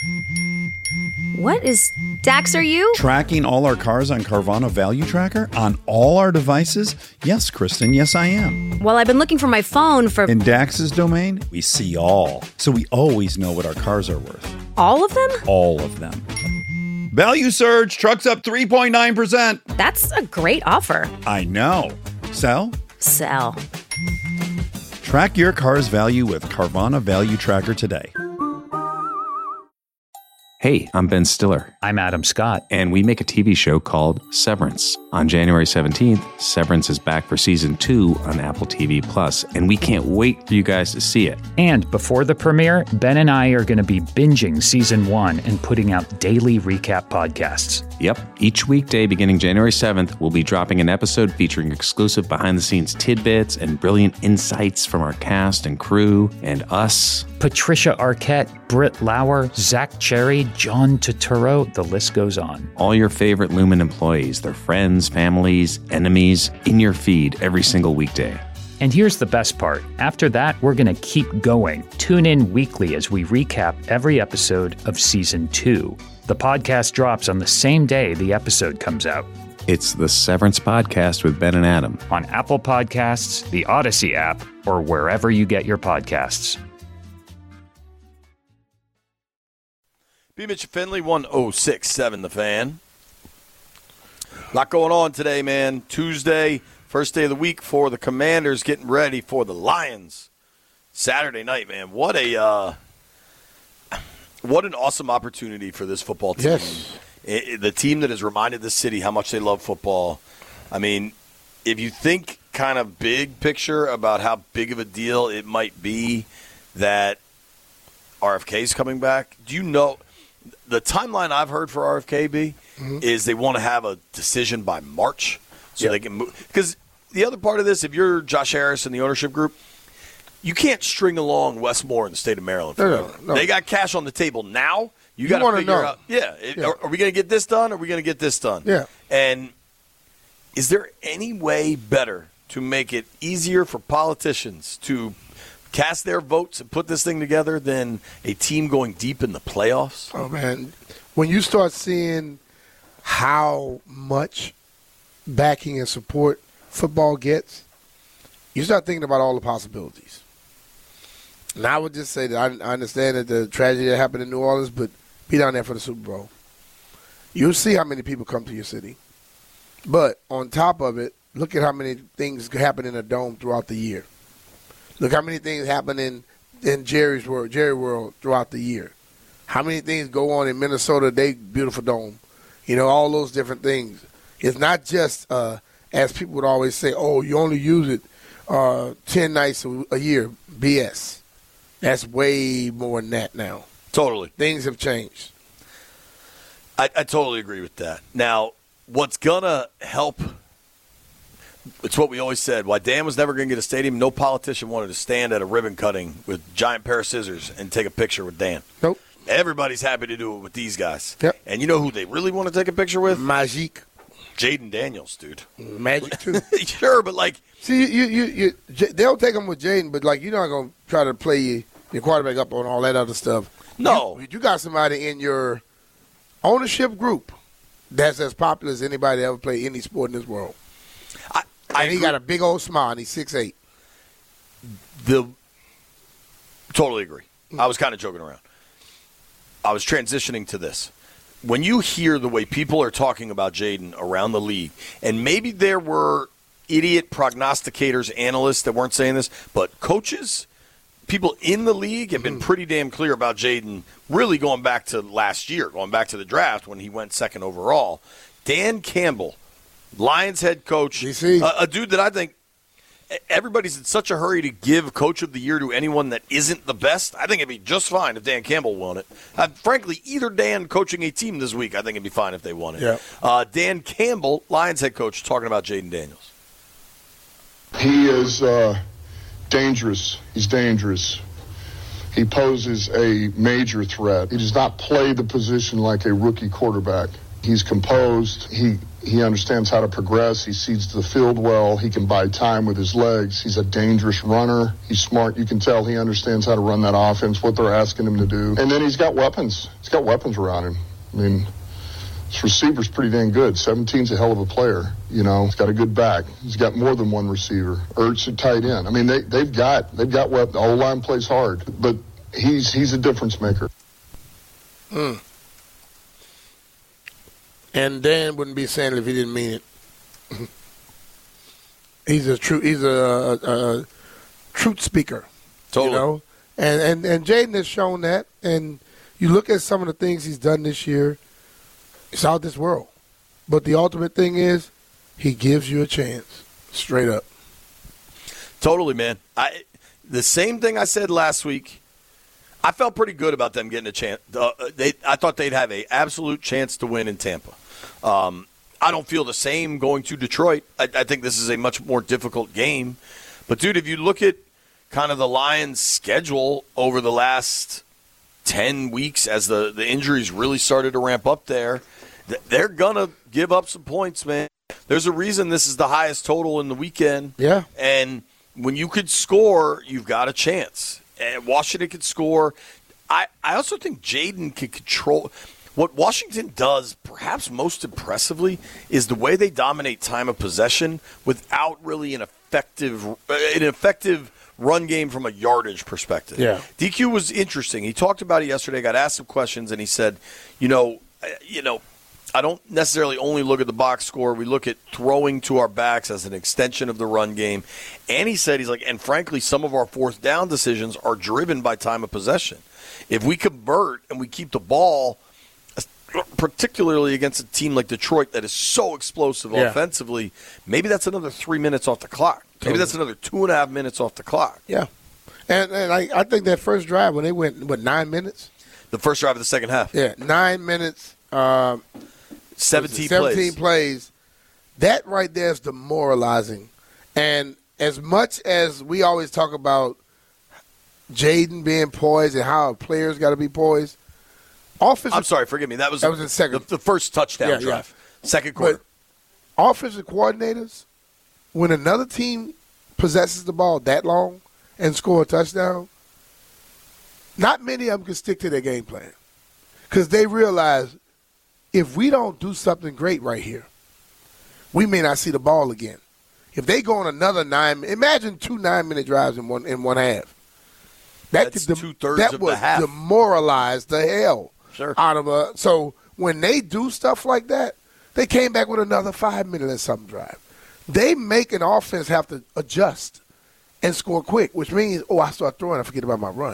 What is... Dax, are you? Tracking all our cars on Carvana Value Tracker on all our devices? Yes, Kristen, yes I am. Well, I've been looking for my phone for... In Dax's domain, we see all. So we always know what our cars are worth. All of them? All of them. Value surge, trucks up 3.9%. That's a great offer. I know. Sell? Sell. Track your car's value with Carvana Value Tracker today. Hey, I'm Ben Stiller. I'm Adam Scott. And we make a TV show called Severance. On January 17th, Severance is back for season 2 on Apple TV+, and we can't wait for you guys to see it. And before the premiere, Ben and I are going to be binging season 1 and putting out daily recap podcasts. Yep, each weekday beginning January 7th, we'll be dropping an episode featuring exclusive behind-the-scenes tidbits and brilliant insights from our cast and crew and us. Patricia Arquette, Britt Lauer, Zach Cherry, John Turturro, the list goes on. All your favorite Lumen employees, their friends, families, enemies, in your feed every single weekday. And here's the best part. After that, we're going to keep going. Tune in weekly as we recap every episode of Season 2. The podcast drops on the same day the episode comes out. It's the Severance Podcast with Ben and Adam. On Apple Podcasts, the Odyssey app, or wherever you get your podcasts. B. Mitch Finley, 106.7 The Fan. A lot going on today, man. Tuesday, first day of the week for the Commanders, getting ready for the Lions. Saturday night, man. What an awesome opportunity for this football team. Yes. The team that has reminded the city how much they love football. I mean, if you think kind of big picture about how big of a deal it might be that RFK's coming back, do you know – the timeline I've heard for RFK is they want to have a decision by March so they can move. Because the other part of this, if you're Josh Harris and the ownership group, you can't string along Westmore in the state of Maryland forever. No. They got cash on the table now. You got to figure out, are we going to get this done or are we going to get this done? Yeah. And is there any way better to make it easier for politicians to cast their votes and put this thing together than a team going deep in the playoffs? Oh, man. When you start seeing how much backing and support football gets, you start thinking about all the possibilities. And I would just say that I understand that the tragedy that happened in New Orleans, but be down there for the Super Bowl. You'll see how many people come to your city. But on top of it, look at how many things happen in a dome throughout the year. Look how many things happen in Jerry World throughout the year. How many things go on in Minnesota, they beautiful dome. You know, all those different things. It's not just, as people would always say, oh, you only use it 10 nights a year. BS. That's way more than that now. Totally. Things have changed. I totally agree with that. Now, what's going to help – it's what we always said. Why Dan was never going to get a stadium, no politician wanted to stand at a ribbon cutting with a giant pair of scissors and take a picture with Dan. Nope. Everybody's happy to do it with these guys. Yep. And you know who they really want to take a picture with? Magic. Jaden Daniels, dude. Magic, too. Sure, but like – see, they'll take them with Jaden, but, like, you're not going to try to play your quarterback up on all that other stuff. No. You got somebody in your ownership group that's as popular as anybody that ever played any sport in this world. And he got a big old smile, and he's 6'8". Totally agree. I was kind of joking around. I was transitioning to this. When you hear the way people are talking about Jaden around the league, and maybe there were idiot prognosticators, analysts that weren't saying this, but coaches, people in the league have been pretty damn clear about Jaden really going back to last year, going back to the draft when he went second overall. Dan Campbell, Lions head coach, a dude that I think everybody's in such a hurry to give Coach of the Year to anyone that isn't the best. I think it'd be just fine if Dan Campbell won it. Frankly, either Dan coaching a team this week, I think it'd be fine if they won it. Yeah. Dan Campbell, Lions head coach, talking about Jaden Daniels. He is dangerous. He's dangerous. He poses a major threat. He does not play the position like a rookie quarterback. He's composed. He understands how to progress. He sees the field well. He can buy time with his legs. He's a dangerous runner. He's smart. You can tell he understands how to run that offense, what they're asking him to do. And then he's got weapons. He's got weapons around him. I mean, this receiver's pretty dang good. 17's a hell of a player. You know, he's got a good back. He's got more than one receiver. Ertz at tight end. I mean, they've got weapons. The O-line plays hard, but he's a difference maker. And Dan wouldn't be saying it if he didn't mean it. He's a truth speaker. Totally. You know? And Jaden has shown that. And you look at some of the things he's done this year, it's out this world. But the ultimate thing is he gives you a chance. Straight up. Totally, man. The same thing I said last week. I felt pretty good about them getting a chance. I thought they'd have an absolute chance to win in Tampa. I don't feel the same going to Detroit. I think this is a much more difficult game. But, dude, if you look at kind of the Lions' schedule over the last 10 weeks as the injuries really started to ramp up there, they're going to give up some points, man. There's a reason this is the highest total in the weekend. Yeah. And when you could score, you've got a chance. And Washington could score. I also think Jaden can control. What Washington does, perhaps most impressively, is the way they dominate time of possession without really an effective run game from a yardage perspective. Yeah. DQ was interesting. He talked about it yesterday, got asked some questions, and he said, you know, I don't necessarily only look at the box score. We look at throwing to our backs as an extension of the run game. And he said, and frankly, some of our fourth down decisions are driven by time of possession. If we convert and we keep the ball, particularly against a team like Detroit that is so explosive offensively, maybe that's another 3 minutes off the clock. Maybe that's another 2.5 minutes off the clock. Yeah. And I think that first drive when they went, 9 minutes? The first drive of the second half. Yeah, 9 minutes. 17 plays. That right there is demoralizing. And as much as we always talk about Jaden being poised and how players got to be poised, I'm sorry, forgive me. That was the second. The first touchdown drive. Yeah. Second quarter. But offensive coordinators, when another team possesses the ball that long and score a touchdown, not many of them can stick to their game plan because they realize if we don't do something great right here, we may not see the ball again. If they go on another 9, imagine 2 9-minute drives in one half. That's 2/3 of the half. That would demoralize the hell out of a. So when they do stuff like that, they came back with another 5-minute and something drive. They make an offense have to adjust and score quick, which means, I start throwing, I forget about my run.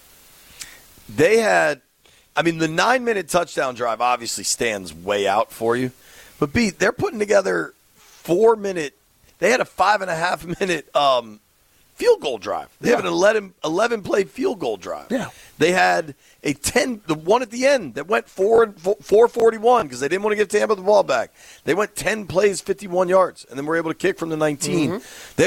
They had, the 9-minute touchdown drive obviously stands way out for you. But, they're putting together 4-minute, they had a 5.5-minute field goal drive. They have an 11-play field goal drive. Yeah. They had the one at the end that went 441 because they didn't want to give Tampa the ball back. They went 10 plays, 51 yards, and then were able to kick from the 19. Mm-hmm.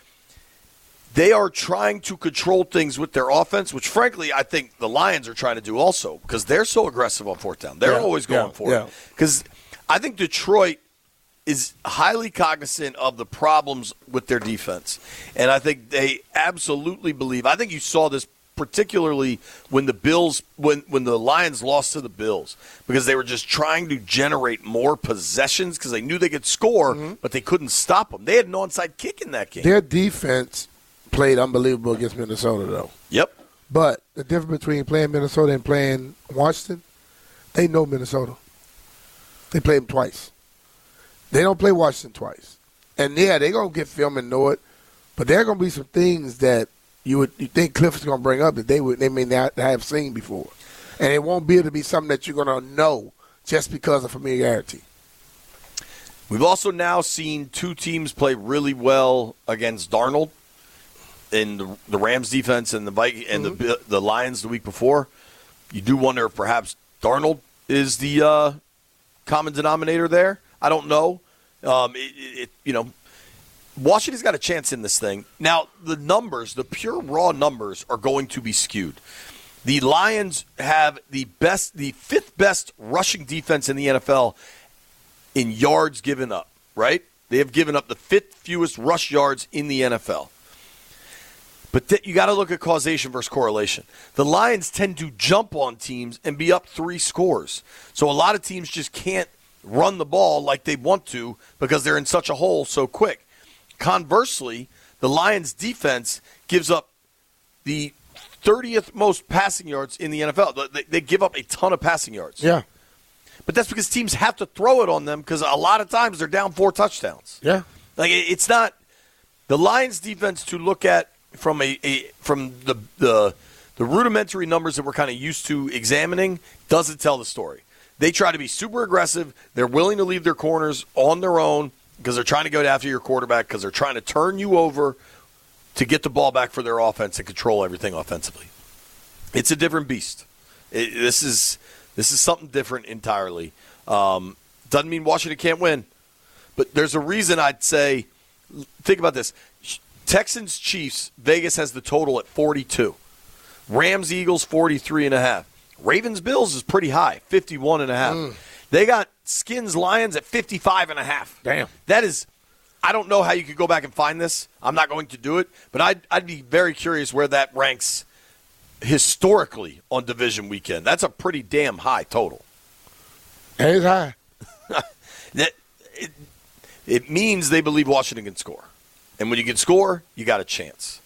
They are trying to control things with their offense, which, frankly, I think the Lions are trying to do also because they're so aggressive on fourth down. They're always going for it. Because I think Detroit is highly cognizant of the problems with their defense. And I think they absolutely believe – I think you saw this particularly when the Lions lost to the Bills because they were just trying to generate more possessions because they knew they could score, but they couldn't stop them. They had an onside kick in that game. Their defense played unbelievable against Minnesota, though. Yep. But the difference between playing Minnesota and playing Washington, they know Minnesota. They played them twice. They don't play Washington twice. And, they're going to get film and know it, but there are going to be some things that you think Cliff is going to bring up that they may not have seen before. And it won't be able to be something that you're going to know just because of familiarity. We've also now seen 2 teams play really well against Darnold in the Rams defense and the Lions the week before. You do wonder if perhaps Darnold is the common denominator there. I don't know. Washington's got a chance in this thing. Now, the numbers, the pure raw numbers, are going to be skewed. The Lions have the fifth best rushing defense in the NFL in yards given up, right? They have given up the fifth fewest rush yards in the NFL. But you got to look at causation versus correlation. The Lions tend to jump on teams and be up 3 scores. So a lot of teams just can't run the ball like they want to because they're in such a hole so quick. Conversely, the Lions defense gives up the 30th most passing yards in the NFL. They give up a ton of passing yards. Yeah. But that's because teams have to throw it on them because a lot of times they're down 4 touchdowns. Yeah. Like it's not the Lions defense to look at from the rudimentary numbers that we're kind of used to examining doesn't tell the story. They try to be super aggressive. They're willing to leave their corners on their own because they're trying to go after your quarterback because they're trying to turn you over to get the ball back for their offense and control everything offensively. It's a different beast. This is something different entirely. Doesn't mean Washington can't win, but there's a reason I'd say, think about this. Texans, Chiefs, Vegas has the total at 42. Rams, Eagles, 43.5. Ravens, Bills is pretty high, 51.5. They got Skins, Lions at 55.5. Damn. That is, I don't know how you could go back and find this. I'm not going to do it, but I'd be very curious where that ranks historically on division weekend. That's a pretty damn high total. That is high. It means they believe Washington can score. And when you can score, you got a chance.